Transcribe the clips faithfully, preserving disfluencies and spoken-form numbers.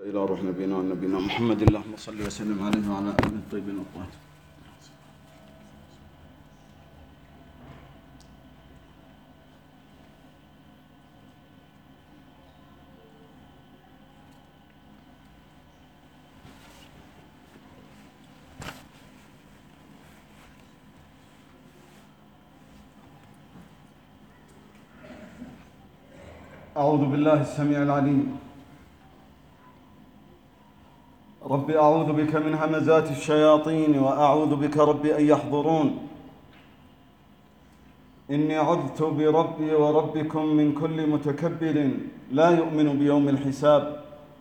إلى روح نبينا ونبينا محمد اللهم صل وسلم عليه وعلى آله الطيبين الطاهرين. أعوذ بالله السميع العليم. رب أعوذ بك من همزات الشياطين وأعوذ بك رب أن يحضرون. إني عذت بربي وربكم من كل متكبر لا يؤمن بيوم الحساب.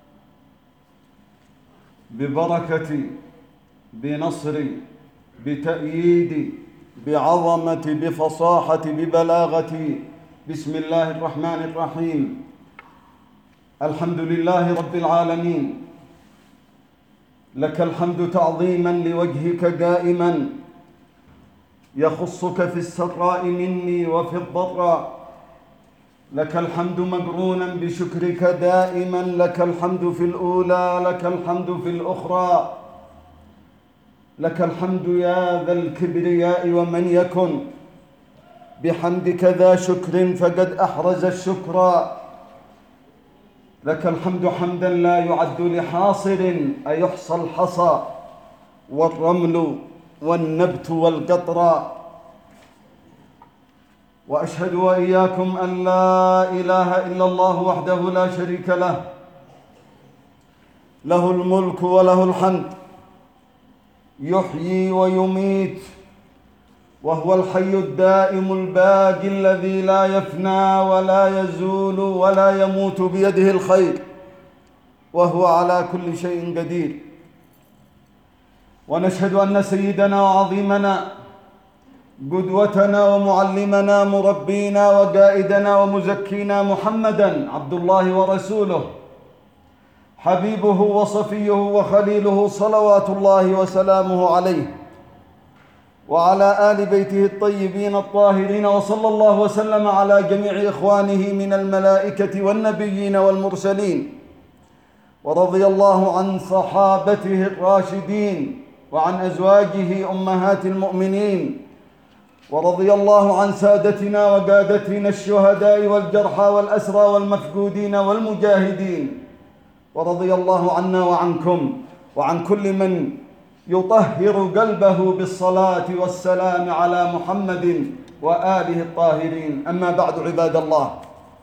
ببركتي، بنصري، بتأييدي، بعظمتي، بفصاحتي، ببلاغتي، بسم الله الرحمن الرحيم. الحمد لله رب العالمين، لك الحمد تعظيما لوجهك دائما، يخصك في السراء مني وفي الضراء. لك الحمد مقرونا بشكرك دائما، لك الحمد في الأولى، لك الحمد في الأخرى. لك الحمد يا ذا الكبرياء ومن يكن بحمدك ذا شكر فقد أحرز الشكر. لك الحمد حمدا لا يعد لحاصر، أيحصى الحصى والرمل والنبت والقطر. وأشهد وإياكم أن لا إله إلا الله وحده لا شريك له، له الملك وله الحمد، يحيي ويميت، وهو الحي الدائم الباقي الذي لا يفنى ولا يزول ولا يموت، بيده الخير وهو على كل شيء قدير. ونشهد أن سيدنا وعظيمنا قدوتنا ومعلمنا مربينا وقائدنا ومزكينا محمدًا عبد الله ورسوله، حبيبه وصفيه وخليله، صلوات الله وسلامه عليه وعلى آل بيته الطيبين الطاهرين، وصلى الله وسلم على جميع إخوانه من الملائكة والنبيين والمرسلين. ورضي الله عن صحابته الراشدين وعن أزواجه أمهات المؤمنين. ورضي الله عن سادتنا وقادتنا الشهداء والجرحى والأسرى والمفقودين والمجاهدين. ورضي الله عنا وعنكم وعن كل من يطهر قلبه بالصلاة والسلام على محمد وآله الطاهرين. أما بعد، عباد الله،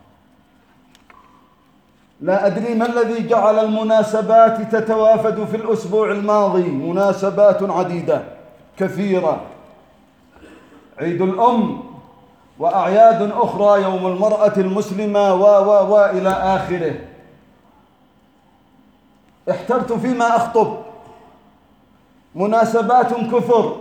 لا أدري ما الذي جعل المناسبات تتوافد في الأسبوع الماضي، مناسبات عديدة كثيرة، عيد الأم وأعياد أخرى، يوم المرأة المسلمة و و و إلى آخره. احترت فيما أخطب، مناسبات كثر،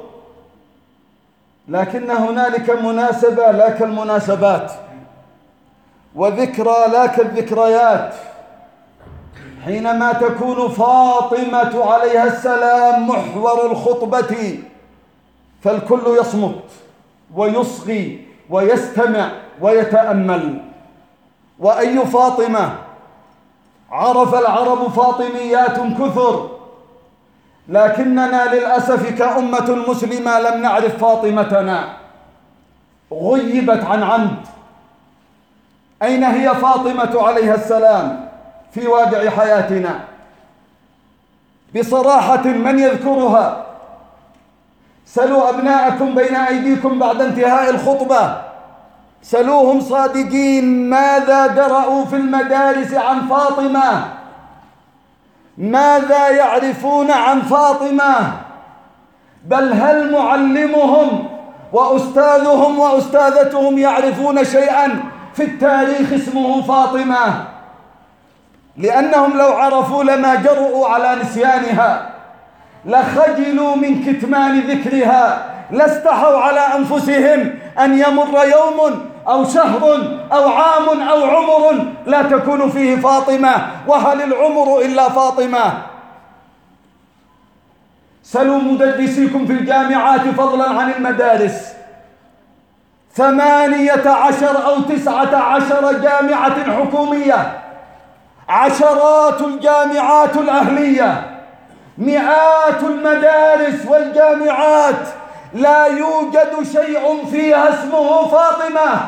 لكن هنالك مناسبة لا كالمناسبات، وذكرى لا كالذكريات. حينما تكون فاطمة عليها السلام محور الخطبة فالكل يصمت ويصغي ويستمع ويتأمل. وأي فاطمة؟ عرف العرب فاطميات كثر، لكننا للأسف كأمة مسلمة لم نعرف فاطمتنا، غيبت عن عمد. أين هي فاطمة عليها السلام في واقع حياتنا؟ بصراحة من يذكرها؟ سلوا أبناءكم بين أيديكم بعد انتهاء الخطبة، سلوهم صادقين ماذا قرأوا في المدارس عن فاطمة، ماذا يعرفون عن فاطمة، بل هل معلمهم وأستاذهم وأستاذتهم يعرفون شيئا في التاريخ اسمه فاطمة؟ لأنهم لو عرفوا لما جرؤوا على نسيانها، لخجلوا من كتمان ذكرها، لاستحوا على أنفسهم أن يمر يوم أو شهر أو عام أو عمر لا تكون فيه فاطمة. وهل العمر إلا فاطمة؟ سلوا مدرسيكم في الجامعات فضلا عن المدارس، ثمانية عشر أو تسعة عشر جامعة حكومية عشرات الجامعات الأهلية، مئات المدارس والجامعات لا يوجد شيء فيها اسمه فاطمة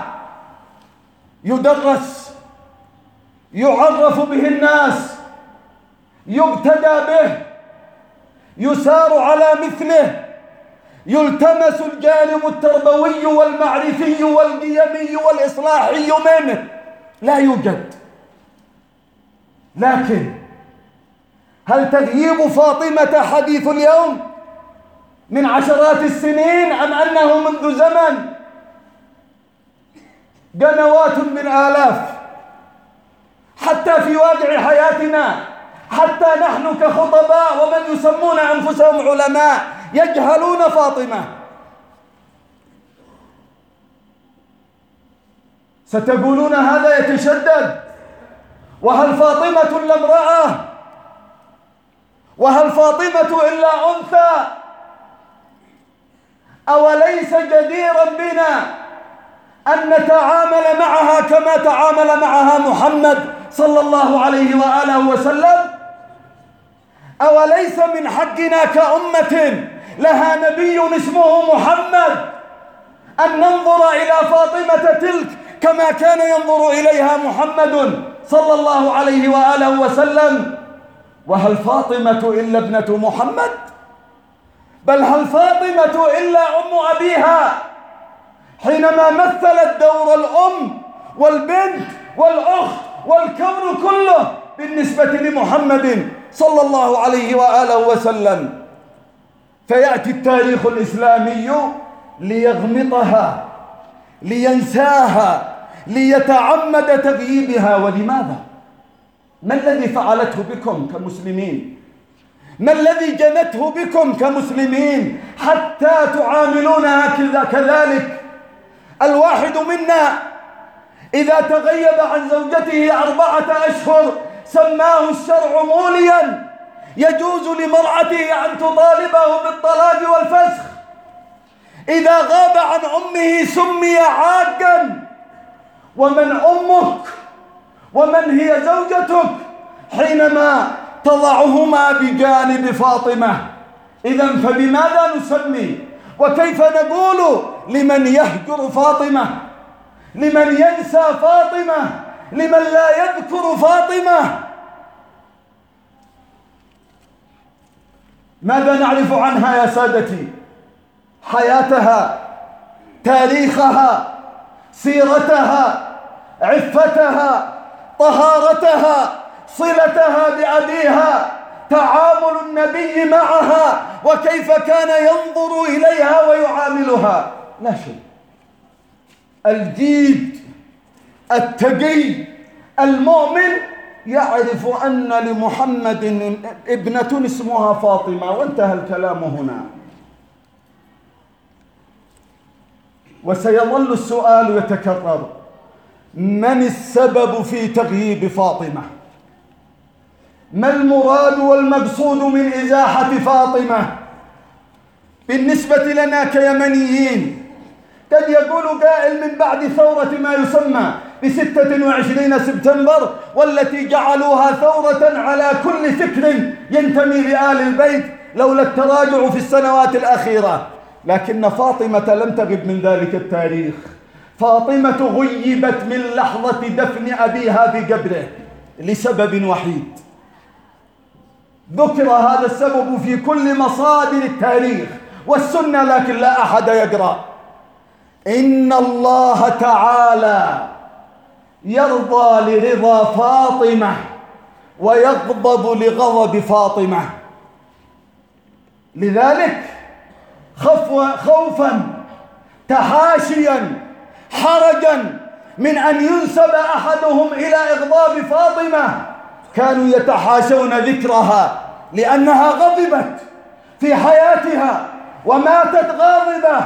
يدرس، يعرف به الناس، يبتدى به، يسار على مثله، يلتمس الجانب التربوي والمعرفي والقيمي والإصلاحي منه، لا يوجد. لكن هل تغييب فاطمة حديث اليوم من عشرات السنين أم أنه منذ زمن؟ قنوات بالآلاف، حتى في واقع حياتنا، حتى نحن كخطباء ومن يسمون أنفسهم علماء يجهلون فاطمة. ستقولون هذا يتشدد، وهل فاطمة إلا امرأة؟ وهل فاطمة إلا أنثى؟ أوليس جديرا بنا أن نتعامل معها كما تعامل معها محمد صلى الله عليه وآله وسلم؟ أوليس من حقنا كأمة لها نبي اسمه محمد أن ننظر إلى فاطمة تلك كما كان ينظر إليها محمد صلى الله عليه وآله وسلم؟ وهل فاطمة إلا ابنة محمد؟ بل هل فاطمة إلا أم أبيها حينما مثلت دور الأم والبنت والأخت والكون كله بالنسبة لمحمد صلى الله عليه وآله وسلم؟ فيأتي التاريخ الإسلامي ليغمطها، لينساها، ليتعمد تغييبها. ولماذا؟ ما الذي فعلته بكم كمسلمين؟ ما الذي جنته بكم كمسلمين حتى تعاملونها كذلك؟ الواحد منا إذا تغيب عن زوجته أربعة أشهر سماه الشرع موليا، يجوز لمرأته أن تطالبه بالطلاق والفسخ. إذا غاب عن أمه سمي عاقا. ومن أمك ومن هي زوجتك حينما تضعهما بجانب فاطمة؟ إذن فبماذا نسمي؟ وكيف نقول لمن يهجر فاطمة، لمن ينسى فاطمة، لمن لا يذكر فاطمة؟ ماذا نعرف عنها يا سادتي؟ حياتها، تاريخها، سيرتها، عفتها، طهارتها، صلتها بأبيها، تعامل النبي معها، وكيف كان ينظر إليها ويعاملها. لا شيء. الجيد التقي المؤمن يعرف أن لمحمد ابنة اسمها فاطمة، وانتهى الكلام هنا. وسيظل السؤال يتكرر: من السبب في تغييب فاطمة؟ ما المراد والمقصود من إزاحة فاطمة؟ بالنسبة لنا كيمنيين قد يقول قائل من بعد ثورة ما يسمى بستة وعشرين سبتمبر، والتي جعلوها ثورة على كل فكر ينتمي لآل البيت لولا التراجع في السنوات الأخيرة، لكن فاطمة لم تغب من ذلك التاريخ. فاطمة غيبت من لحظة دفن أبيها بقبره لسبب وحيد، ذكر هذا السبب في كل مصادر التاريخ والسنة لكن لا أحد يقرأ. إن الله تعالى يرضى لرضا فاطمة ويغضب لغضب فاطمة، لذلك خوفا تحاشيا حرجا من أن ينسب أحدهم إلى إغضاب فاطمة كانوا يتحاشون ذكرها، لأنها غضبت في حياتها وماتت غاضبة.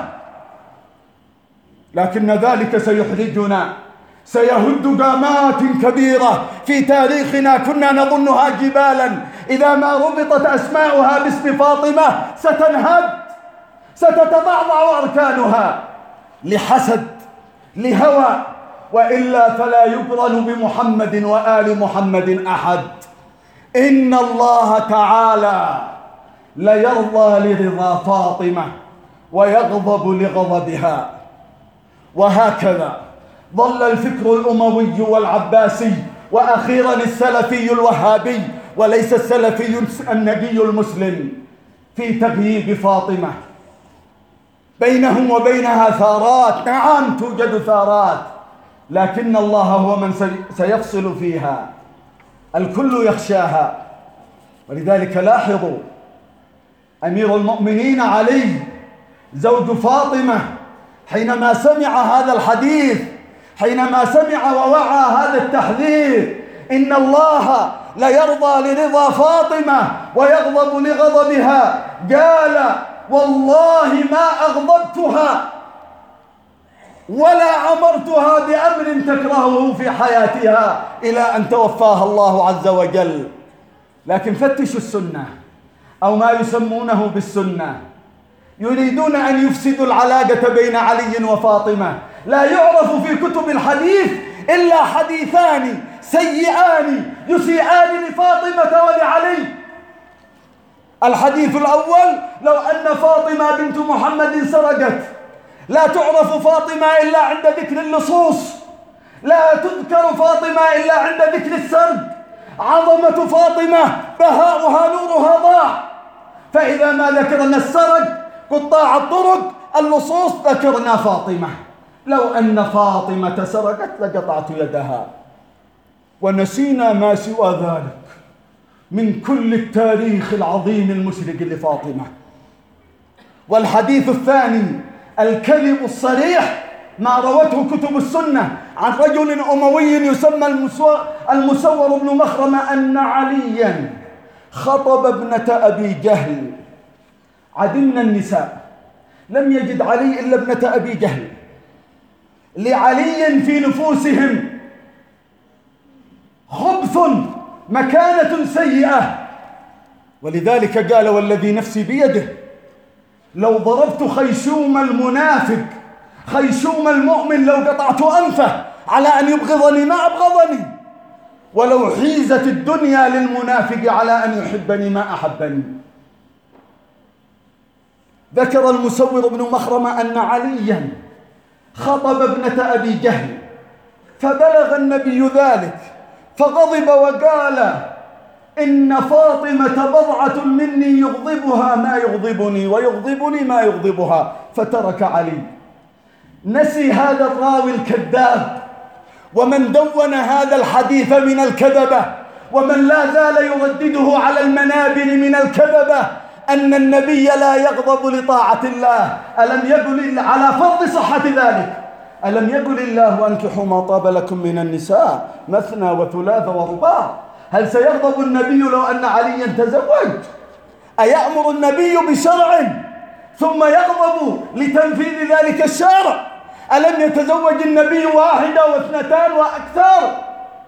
لكن ذلك سيحرجنا، سيهد قامات كبيرة في تاريخنا كنا نظنها جبالا، إذا ما ربطت أسماؤها باسم فاطمة ستنهد، ستتضعضع أركانها، لحسد، لهوى، وإلا فلا يقرن بمحمد وآل محمد أحد. إن الله تعالى ليرضى لرضا فاطمة ويغضب لغضبها. وهكذا ظل الفكر الأموي والعباسي وأخيرا السلفي الوهابي وليس السلفي النبي المسلم في تغييب فاطمة. بينهم وبينها ثارات، نعم توجد ثارات، لكن الله هو من سيفصل فيها، الكل يخشاها. ولذلك لاحظوا أمير المؤمنين علي زوج فاطمة حينما سمع هذا الحديث، حينما سمع ووعى هذا التحذير، إن الله ليرضى لرضا فاطمة ويغضب لغضبها، قال والله ما أغضبتها ولا أمرتها بأمر تكرهه في حياتها إلى أن توفاها الله عز وجل. لكن فتشوا السنة أو ما يسمونه بالسنة، يريدون أن يفسدوا العلاقة بين علي وفاطمة. لا يعرف في كتب الحديث إلا حديثان سيئان يسيئان لفاطمة ولعلي. الحديث الأول: لو أن فاطمة بنت محمد سرقت، لا تعرف فاطمة إلا عند ذكر اللصوص، لا تذكر فاطمة إلا عند ذكر السرق. عظمة فاطمة بهاؤها نورها ضاع. فإذا ما ذكرنا السرق، قطاع الطرق، اللصوص، ذكرنا فاطمة. لو أن فاطمة سرقت لقطعت يدها. ونسينا ما سوى ذلك من كل التاريخ العظيم المشرق لفاطمة. والحديث الثاني الكذب الصريح ما روته كتب السنة عن رجل أموي يسمى المسور بن مخرمة أن عليا خطب ابنة أبي جهل. عدمنا النساء، لم يجد علي إلا ابنة أبي جهل. لعلي في نفوسهم خبث، مكانة سيئة، ولذلك قال والذي نفسي بيده لو ضربت خيشوم المنافق خيشوم المؤمن لو قطعت أنفه على أن يبغضني ما أبغضني، ولو حيزت الدنيا للمنافق على أن يحبني ما أحبني. ذكر المسور بن مخرمة أن عليا خطب ابنة أبي جهل، فبلغ النبي ذلك فغضب وقال إن فاطمة بضعة مني يغضبها ما يغضبني ويغضبني ما يغضبها، فترك علي. نسي هذا الراوي الكذاب ومن دون هذا الحديث من الكذبة ومن لا زال يردده على المنابر من الكذبة أن النبي لا يغضب لطاعة الله. ألم يقل على فرض صحة ذلك ألم يقل الله وأنكحوا ما طاب لكم من النساء مثنى وثلاث ورباع؟ هل سيغضب النبي لو أن عليا تزوج؟ أيأمر النبي بشرع ثم يغضب لتنفيذ ذلك الشرع؟ ألم يتزوج النبي واحدة واثنتان وأكثر؟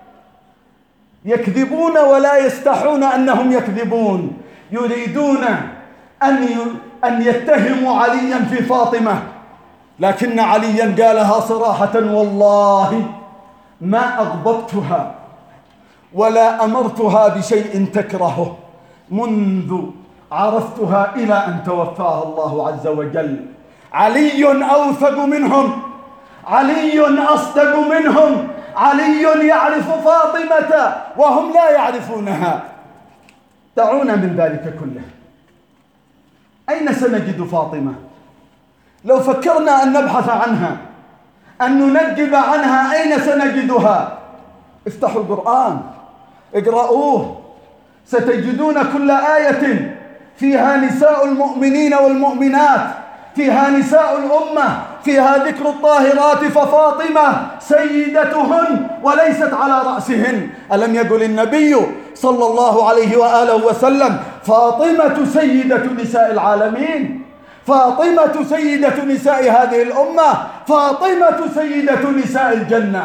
يكذبون ولا يستحون أنهم يكذبون، يريدون أن أن يتهموا عليا في فاطمة، لكن عليا قالها صراحة والله ما أغضبتها ولا أمرتها بشيء تكرهه منذ عرفتها إلى أن توفاها الله عز وجل. علي أوثق منهم، علي أصدق منهم، علي يعرف فاطمة وهم لا يعرفونها. دعونا من ذلك كله. أين سنجد فاطمة؟ لو فكرنا أن نبحث عنها، أن ننجب عنها، أين سنجدها؟ افتحوا القرآن اقرأوه، ستجدون كل آية فيها نساء المؤمنين والمؤمنات، فيها نساء الأمة، فيها ذكر الطاهرات، ففاطمة سيدتهن وليست على رأسهن. ألم يقل النبي صلى الله عليه وآله وسلم فاطمة سيدة نساء العالمين، فاطمة سيدة نساء هذه الأمة، فاطمة سيدة نساء الجنة.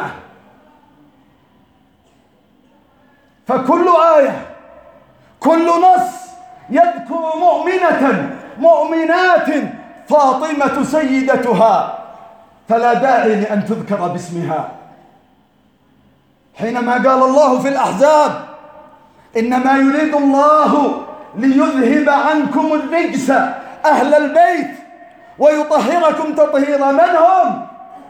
فكل آية، كل نص يذكر مؤمنة مؤمنات فاطمة سيدتها، فلا داعي لأن تذكر باسمها. حينما قال الله في الأحزاب: إنما يريد الله ليذهب عنكم الرجس أهل البيت ويطهركم تطهيرا. من هم؟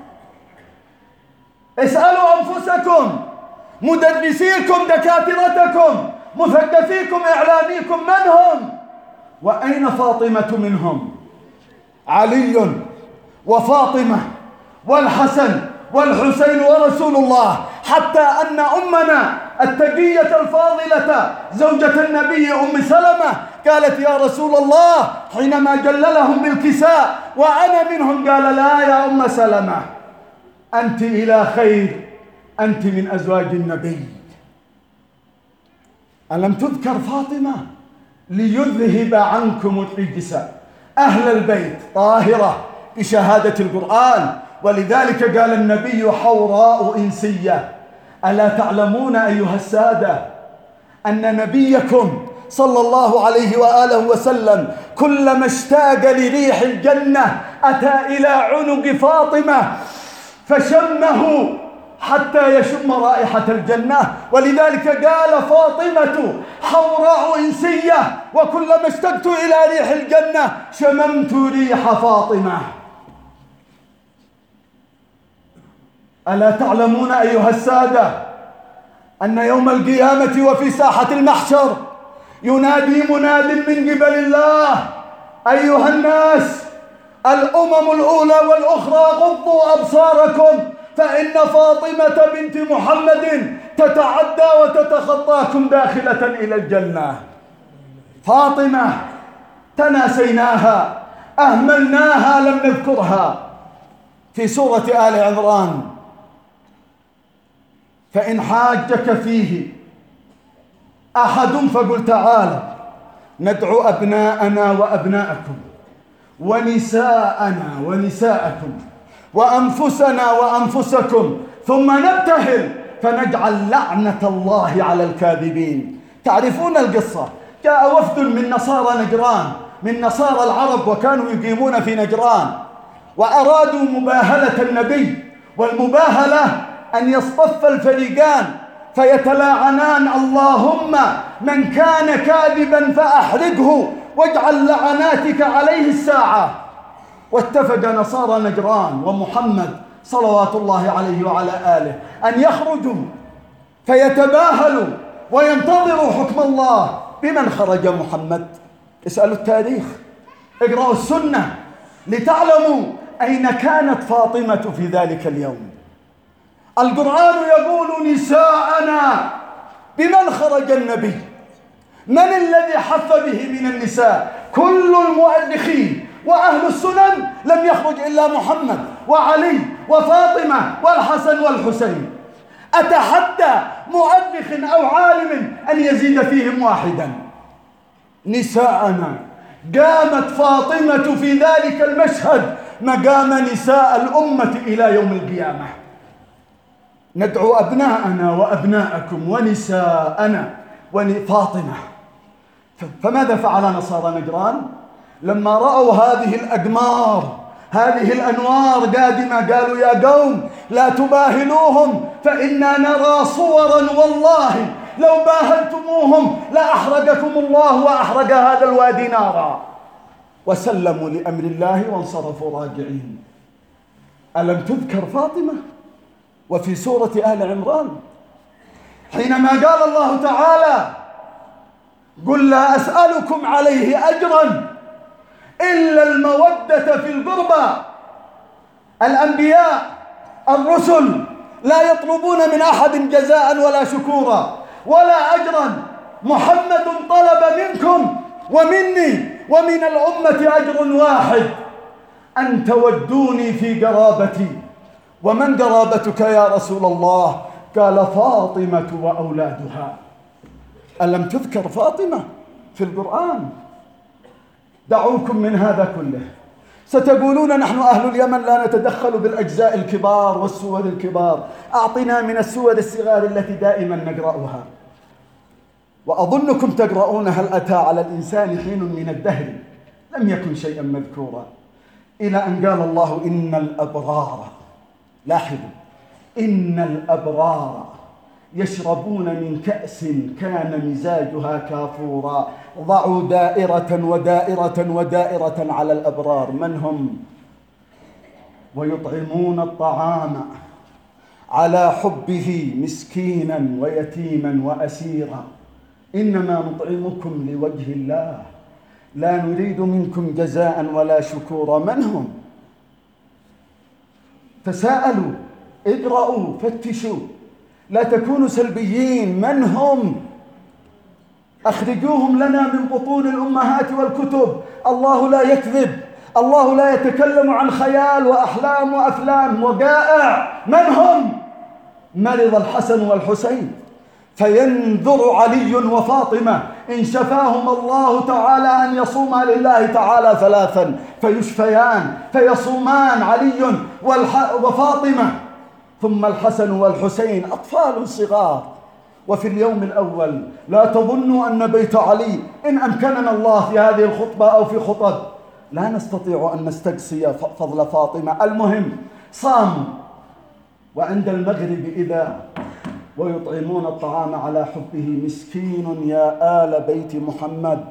اسألوا أنفسكم، مدرسيكم، دكاترتكم، مثقفيكم، إعلاميكم، من هم؟ وأين فاطمة منهم؟ علي وفاطمة والحسن والحسين ورسول الله، حتى أن أمنا التقية الفاضلة زوجة النبي أم سلمة قالت: يا رسول الله، حينما جللهم بالكساء وأنا منهم، قال: لا يا أم سلمة، أنت إلى خير، أنت من أزواج النبي. ألم تذكر فاطمة؟ ليذهب عنكم الرجس أهل البيت، طاهرة بشهادة القرآن. ولذلك قال النبي: حوراء إنسية. ألا تعلمون أيها السادة أن نبيكم صلى الله عليه وآله وسلم كلما اشتاق لريح الجنة أتى إلى عنق فاطمة فشمه حتى يشم رائحة الجنة. ولذلك قال: فاطمة حوراء إنسية، وكلما اشتقت إلى ريح الجنة شممت ريح فاطمة. ألا تعلمون أيها السادة أن يوم القيامة وفي ساحة المحشر ينادي مناد من قبل الله: أيها الناس، الأمم الأولى والأخرى غضوا أبصاركم، فإن فاطمة بنت محمد تتعدى وتتخطاكم داخلة إلى الجنة. فاطمة تناسيناها، أهملناها، لم نذكرها. في سورة آل عمران: فإن حاجك فيه أحد فقل تعالى ندعو أبناءنا وأبناءكم ونساءنا ونساءكم وأنفسنا وأنفسكم ثم نبتهل فنجعل لعنة الله على الكاذبين. تعرفون القصة؟ جاء وفد من نصارى نجران، من نصارى العرب، وكانوا يقيمون في نجران، وأرادوا مباهلة النبي. والمباهلة أن يصطف الفريقان فيتلاعنان: اللهم من كان كاذبا فأحرقه واجعل لعناتك عليه الساعة. واتفق نصارى نجران ومحمد صلوات الله عليه وعلى آله أن يخرجوا فيتباهلوا وينتظروا حكم الله. بمن خرج محمد؟ اسألوا التاريخ، اقرأوا السنة لتعلموا أين كانت فاطمة في ذلك اليوم. القرآن يقول: نساءنا. بمن خرج النبي؟ من الذي حف به من النساء؟ كل المؤرخين وأهل السنن لم يخرج إلا محمد وعلي وفاطمة والحسن والحسين. أتحدى مؤرخ أو عالم أن يزيد فيهم واحدا. نساءنا. قامت فاطمة في ذلك المشهد مقام نساء الأمة إلى يوم القيامة. ندعو أبناءنا وأبناءكم ونساءنا وفاطمة. فماذا فعل نصارى نجران لما رأوا هذه الأقمار، هذه الأنوار قادمة؟ قالوا: يا قوم لا تباهلوهم، فإنا نرى صورا والله لو باهلتموهم لأحرقكم الله وأحرق هذا الوادي نارا. وسلموا لأمر الله وانصرفوا راجعين. ألم تذكر فاطمة؟ وفي سورة آل عمران حينما قال الله تعالى: قل لا أسألكم عليه أجرا إلا المودة في القربى. الأنبياء الرسل لا يطلبون من أحد جزاء ولا شكورا ولا أجرا. محمد طلب منكم ومني ومن الأمة أجر واحد: أن تودوني في قرابتي. ومن قرابتك يا رسول الله؟ قال: فاطمة وأولادها. ألم تذكر فاطمة في القرآن؟ دعوكم من هذا كله. ستقولون: نحن أهل اليمن لا نتدخل بالأجزاء الكبار والسور الكبار. أعطنا من السور الصغار التي دائما نقرأها، وأظنكم تقرؤون: هل أتى على الإنسان حين من الدهر لم يكن شيئا مذكورا، إلى أن قال الله: إن الأبرار، لاحظوا، إن الأبرار يشربون من كأس كان مزاجها كافورا. ضعوا دائرة ودائرة ودائرة على الأبرار. من هم؟ ويطعمون الطعام على حبه مسكينا ويتيما وأسيرا. إنما نطعمكم لوجه الله لا نريد منكم جزاء ولا شكورا. من هم؟ تساءلوا، اقرأوا، فتشوا، لا تكونوا سلبيين. من هم؟ أخرجوهم لنا من بطون الأمهات والكتب. الله لا يكذب، الله لا يتكلم عن خيال وأحلام وأفلام وجائع. من هم؟ مرض الحسن والحسين فينذر علي وفاطمة إن شفاهم الله تعالى أن يصوما لله تعالى ثلاثا فيشفيان، فيصومان علي وفاطمة ثم الحسن والحسين أطفال صغار. وفي اليوم الأول لا تظنوا أن بيت علي، إن أمكننا الله في هذه الخطبة أو في خطب لا نستطيع أن نستقصي فضل فاطمة. المهم صاموا، وعند المغرب إذا ويطعمون الطعام على حبه مسكين يا آل بيت محمد،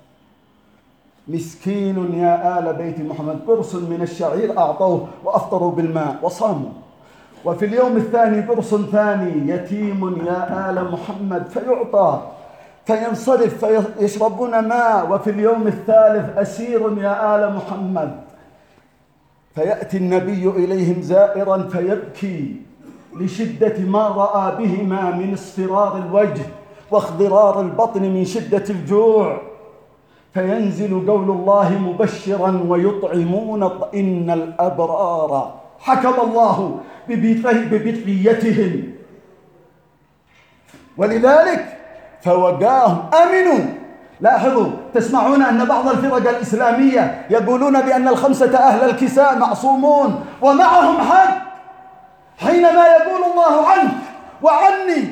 مسكين يا آل بيت محمد. قرص من الشعير أعطوه وأفطروا بالماء وصاموا. وفي اليوم الثاني قرص ثاني يتيم يا آل محمد فيعطى فينصرف فيشربون ماء. وفي اليوم الثالث أسير يا آل محمد فيأتي النبي إليهم زائرا فيبكي لشدة ما رأى بهما من اصفرار الوجه واخضرار البطن من شدة الجوع. فينزل قول الله مبشرا ويطعمون إن الأبرار حكم الله ببقيتهم، ولذلك فوقاهم أمنوا. لاحظوا، تسمعون أن بعض الفرق الإسلامية يقولون بأن الخمسة أهل الكساء معصومون، ومعهم حق حينما يقول الله عنك وعني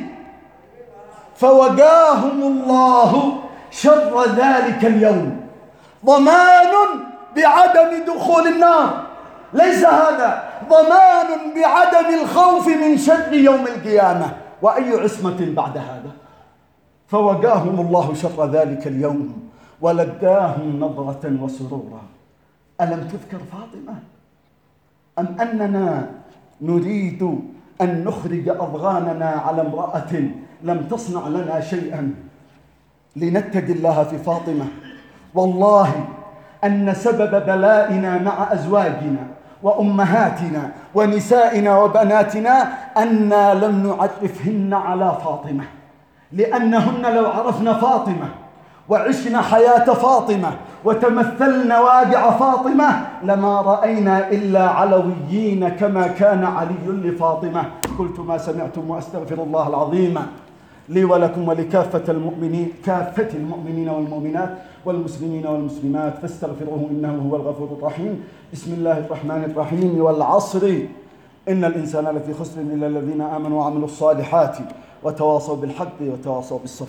فوقاهم الله شر ذلك اليوم. ضمان بعدم دخول النار، ليس هذا ضمان بعدم الخوف من شر يوم القيامة. وأي عصمة بعد هذا؟ فوقاهم الله شر ذلك اليوم ولقاهم نظرة وسرورا. ألم تذكر فاطمة؟ أم أننا نريد أن نخرج أضغاننا على امرأة لم تصنع لنا شيئا؟ لنتقي الله في فاطمة. والله أن سبب بلائنا مع أزواجنا وأمهاتنا ونسائنا وبناتنا أننا لم نعرفهن على فاطمة، لأنهن لو عرفنا فاطمة وعشنا حياة فاطمة وتمثلنا واقع فاطمة لما رأينا إلا علويين كما كان علي لفاطمة. قلت ما سمعتم وأستغفر الله العظيم لي ولكم ولكافة المؤمنين، كافة المؤمنين والمؤمنات والمسلمين والمسلمات فاستغفروه إنه هو الغفور الرحيم. بسم الله الرحمن الرحيم. والعصر إن الإنسان لفي خسر إلا الذين آمنوا وعملوا الصالحات وتواصوا بالحق وتواصوا بالصبر.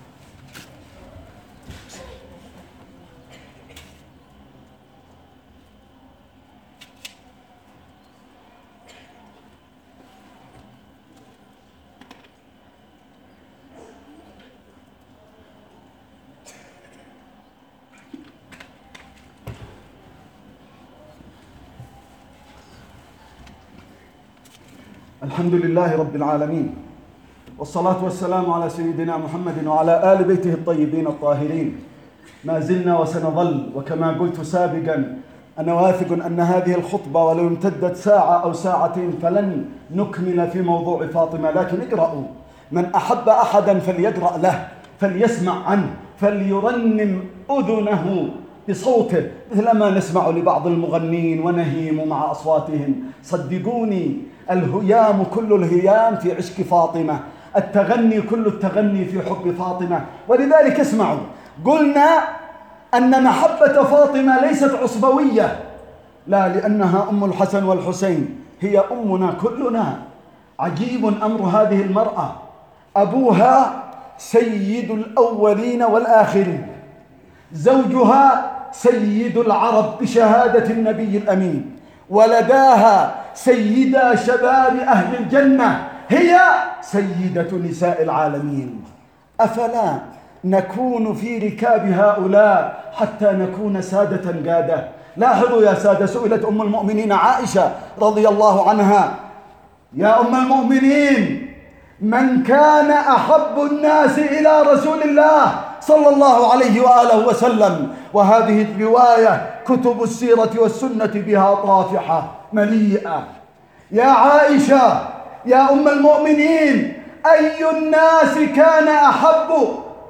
الحمد لله رب العالمين، والصلاة والسلام على سيدنا محمد وعلى آل بيته الطيبين الطاهرين. ما زلنا وسنظل، وكما قلت سابقا أنا واثق أن هذه الخطبة ولو امتدت ساعة أو ساعتين فلن نكمل في موضوع فاطمة. لكن اقرأوا، من أحب أحدا فليقرأ له، فليسمع عنه، فليرنم أذنه بصوته مثلما نسمع لبعض المغنين ونهيم مع أصواتهم. صدقوني الهيام كل الهيام في عشق فاطمة، التغني كل التغني في حب فاطمة. ولذلك اسمعوا، قلنا أن محبة فاطمة ليست عصبوية، لا، لأنها أم الحسن والحسين، هي أمنا كلنا. عجيب أمر هذه المرأة، أبوها سيد الأولين والآخرين، زوجها سيد العرب بشهادة النبي الأمين، ولداها سيدا شباب أهل الجنة، هي سيدة نساء العالمين. أفلا نكون في ركاب هؤلاء حتى نكون سادة قادة؟ لاحظوا يا سادة، سئلت أم المؤمنين عائشة رضي الله عنها: يا أم المؤمنين، من كان أحب الناس إلى رسول الله صلى الله عليه وآله وسلم؟ وهذه الرواية كتب السيرة والسنة بها طافحة مليئة. يا عائشة يا أم المؤمنين، أي الناس كان أحب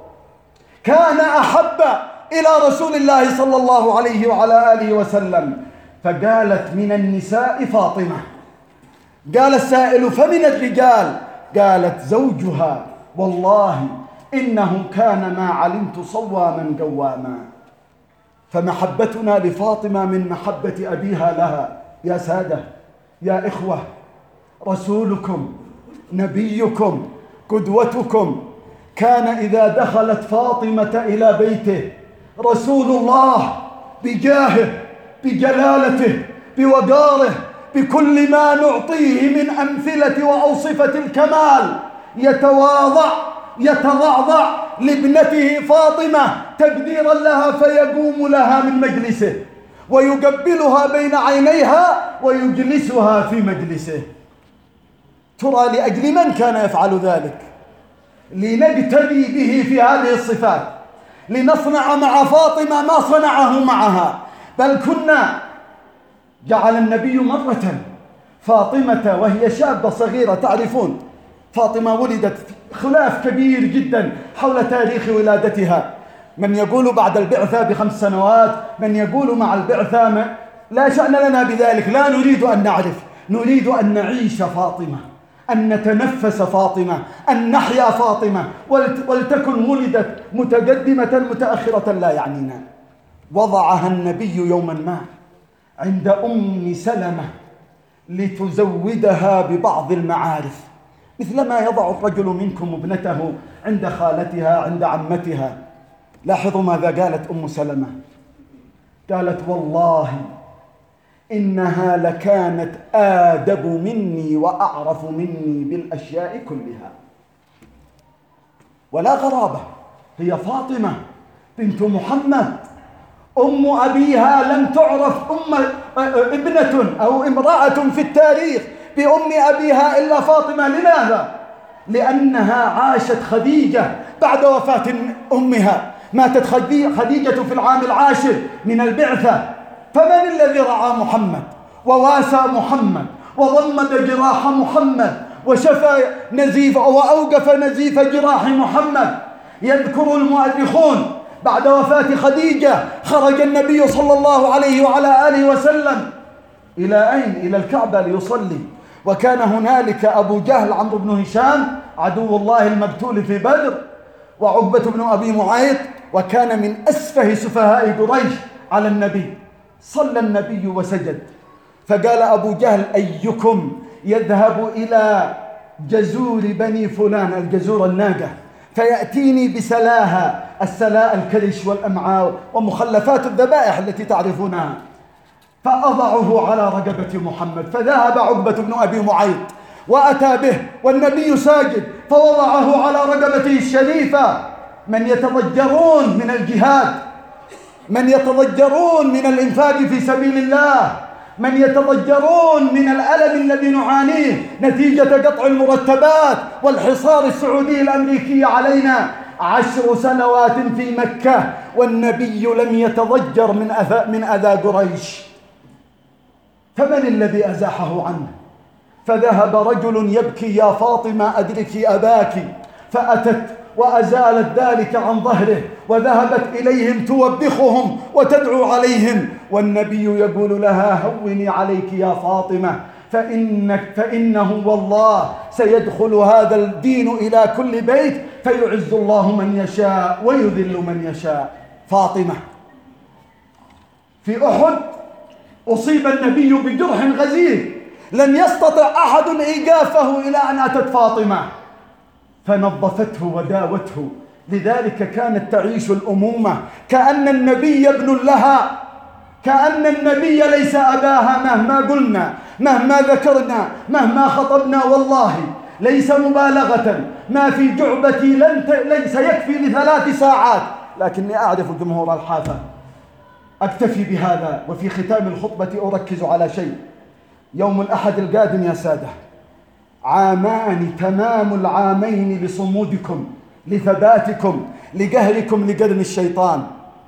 كان أحب إلى رسول الله صلى الله عليه وعلى آله وسلم؟ فقالت: من النساء فاطمة. قال السائل: فمن الرجال؟ قالت: زوجها، والله إنه كان ما علمت صواما قواما. فمحبتنا لفاطمة من محبة أبيها لها. يا سادة يا إخوة، رسولكم نبيكم قدوتكم كان إذا دخلت فاطمة إلى بيته رسول الله بجاهه بجلالته بوقاره بكل ما نعطيه من أمثلة وأوصفة الكمال يتواضع يتضعضع لابنته فاطمة تقديرا لها، فيقوم لها من مجلسه ويقبلها بين عينيها ويجلسها في مجلسه. ترى لأجل من كان يفعل ذلك؟ لنقتدي به في هذه الصفات، لنصنع مع فاطمة ما صنعه معها. بل كنا جعل النبي مرة فاطمة وهي شابة صغيرة، تعرفون فاطمة ولدت خلاف كبير جدا حول تاريخ ولادتها، من يقول بعد البعثة بخمس سنوات، من يقول مع البعثة ما لا شأن لنا بذلك، لا نريد أن نعرف، نريد أن نعيش فاطمة، أن نتنفس فاطمة، أن نحيا فاطمة، ولتكن ولدت متقدمة متأخرة لا يعنينا. وضعها النبي يوما ما عند أم سلمة لتزودها ببعض المعارف، مثلما يضع الرجل منكم ابنته عند خالتها عند عمتها. لاحظوا ماذا قالت أم سلمة. قالت: والله إنها لكانت آدب مني وأعرف مني بالأشياء كلها. ولا غرابة، هي فاطمة بنت محمد، أم أبيها لم تعرف أم ابنة أو امرأة في التاريخ بأم أبيها إلا فاطمة. لماذا؟ لأنها عاشت خديجة بعد وفاة أمها، ماتت خديجة في العام العاشر من البعثة. فمن الذي رعى محمد وواسى محمد وضمد جراح محمد وشفى نزيف وأوقف نزيف جراح محمد؟ يذكر المؤرخون بعد وفاة خديجة خرج النبي صلى الله عليه وعلى آله وسلم إلى أين؟ إلى الكعبة ليصلي، وكان هنالك أبو جهل عمرو بن هشام عدو الله المقتول في بدر، وعقبة بن أبي معيط، وكان من أسفه سفهاء قريش على النبي. صلى النبي وسجد، فقال أبو جهل: أيكم يذهب إلى جزور بني فلان، الجزور الناقة، فيأتيني بسلاها، السلاء الكرش والأمعاء ومخلفات الذبائح التي تعرفونها، فأضعه على رقبة محمد. فذهب عقبة بن أبي معيط وأتى به والنبي ساجد، فوضعه على رقبته الشريفة. من يتضجرون من الجهاد، من يتضجرون من الإنفاق في سبيل الله، من يتضجرون من الألم الذي نعانيه نتيجة قطع المرتبات والحصار السعودي الأمريكي علينا. عشر سنوات في مكة والنبي لم يتضجر من أذى من أذى قريش. فمن الذي أزاحه عنه؟ فذهب رجل يبكي: يا فاطمة أدركي أباك، فأتت وأزالت ذلك عن ظهره وذهبت إليهم توبخهم وتدعو عليهم، والنبي يقول لها: هوني عليك يا فاطمة، فإنك فإنه والله سيدخل هذا الدين إلى كل بيت، فيعز الله من يشاء ويذل من يشاء. فاطمة. في أحد أصيب النبي بجرح غزير لم يستطع أحد إيقافه إلى أن أتت فاطمة فنظفته وداوته. لذلك كانت تعيش الأمومة كأن النبي ابن لها، كأن النبي ليس أباها، مهما قلنا مهما ذكرنا مهما خطبنا. والله ليس مبالغة، ما في جعبتي لن ت... ليس يكفي لثلاث ساعات، لكني أعرف جمهور الحافة. أكتفي بهذا. وفي ختام الخطبة أركز على شيء. يوم الأحد القادم يا سادة عامان تمام العامين لصمودكم، لثباتكم، لقهركم لقرن الشيطان.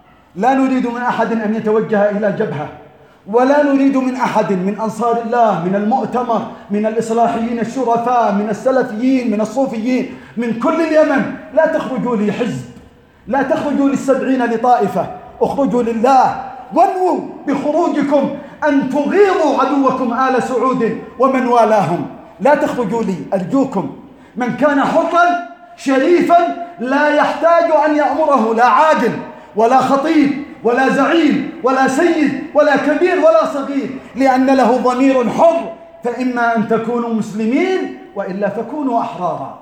لا نريد من أحد أن يتوجه إلى جبهة، ولا نريد من أحد من أنصار الله، من المؤتمر، من الإصلاحيين الشرفاء، من السلفيين، من الصوفيين، من كل اليمن، لا تخرجوا لي حزب، لا تخرجوا للسبعين لطائفة، اخرجوا لله، وانووا بخروجكم أن تغيظوا عدوكم آل سعود ومن والاهم. لا تخرجوا لي أرجوكم. من كان حرا شريفا لا يحتاج أن يأمره لا عاقل ولا خطيب ولا زعيم ولا سيد ولا كبير ولا صغير، لأن له ضمير حر. فإما أن تكونوا مسلمين وإلا فكونوا أحرارا.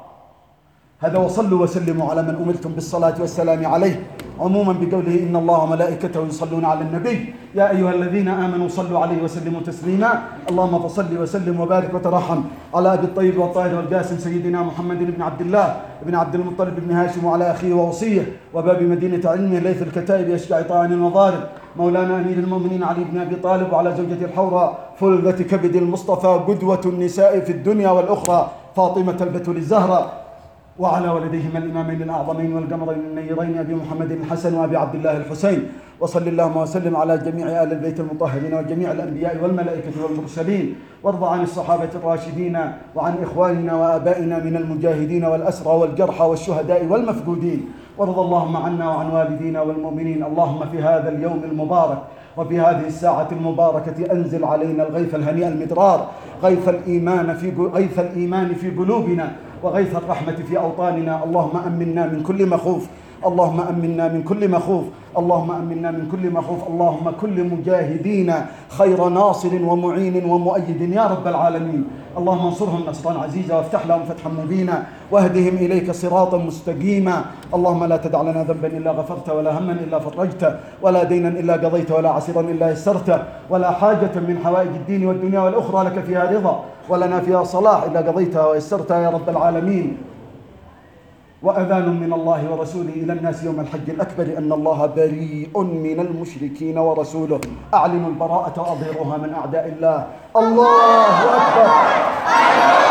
هذا، وصلوا وسلموا على من أمرتم بالصلاة والسلام عليه، عموما بقوله إن الله وملائكته يصلون على النبي يا أيها الذين آمنوا صلوا عليه وسلموا تسليما. اللهم فصل وسلم وبارك وترحم على أبي الطيب والطاهر والقاسم سيدنا محمد بن عبد الله بن عبد المطلب بن هاشم وعلى أخيه ووصيه وباب مدينة علمه ليث الكتائب أشجع طاعن المضارب مولانا أمير المؤمنين علي بن أبي طالب، وعلى زوجة الحوراء فلذة كبد المصطفى قدوة النساء في الدنيا والأخرى فاطمة البتول الزهراء، وعلى ولديهما الإمامين الأعظمين والقمرين النيرين أبي محمد الحسن وأبي عبد الله الحسين. وصل اللهم وسلم على جميع آل البيت المطهرين وجميع الأنبياء والملائكة والمرسلين، وارض عن الصحابة الراشدين وعن إخواننا وآبائنا من المجاهدين والأسرى والجرحى والشهداء والمفقودين، وارض اللهم عنا وعن والدينا والمؤمنين. اللهم في هذا اليوم المبارك وفي هذه الساعة المباركة أنزل علينا الغيث الهنيء المدرار، غيث الإيمان في غيث الإيمان في قلوبنا، وغيث الرحمة في أوطاننا. اللهم أمنا من كل مخوف، اللهم أمنا من كل مخوف، اللهم أمنا من كل مخوف. اللهم كل مجاهدين خير ناصر ومعين ومؤيد يا رب العالمين. اللهم انصرهم نصرا عزيزا وافتح لهم فتحا مبينا واهدهم إليك صراطا مستقيما. اللهم لا تدع لنا ذنبا إلا غفرت، ولا هما إلا فرجت، ولا دينا إلا قضيت، ولا عسيرا إلا يسرت، ولا حاجة من حوائج الدين والدنيا والأخرى لك فيها رضا ولنا فيها صلاح إلا قضيتها ويسرتها يا رب العالمين. وأذان من الله ورسوله إلى الناس يوم الحج الأكبر أن الله بريء من المشركين ورسوله. أعلنوا البراءة وأظهروها من أعداء الله. الله أكبر.